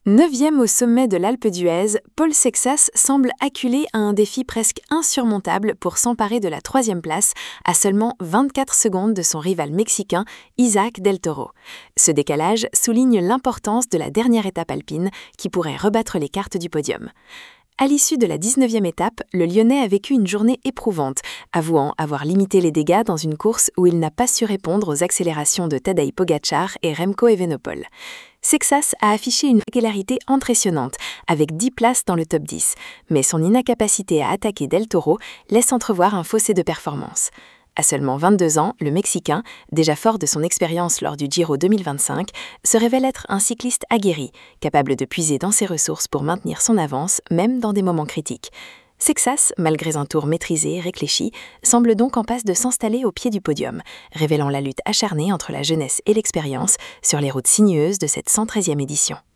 Neuvième au sommet de l'Alpe d'Huez, Paul Sexas semble acculé à un défi presque insurmontable pour s'emparer de la troisième place à seulement 24 secondes de son rival mexicain Isaac Del Toro. Ce décalage souligne l'importance de la dernière étape alpine qui pourrait rebattre les cartes du podium. À l'issue de la 19e étape, le Lyonnais a vécu une journée éprouvante, avouant avoir limité les dégâts dans une course où il n'a pas su répondre aux accélérations de Tadej Pogačar et Remco Evenepoel. Sexas a affiché une régularité impressionnante, avec 10 places dans le top 10, mais son incapacité à attaquer Del Toro laisse entrevoir un fossé de performance. À seulement 22 ans, le Mexicain, déjà fort de son expérience lors du Giro 2025, se révèle être un cycliste aguerri, capable de puiser dans ses ressources pour maintenir son avance, même dans des moments critiques. Sexas, malgré un tour maîtrisé et réfléchi, semble donc en passe de s'installer au pied du podium, révélant la lutte acharnée entre la jeunesse et l'expérience sur les routes sinueuses de cette 113e édition.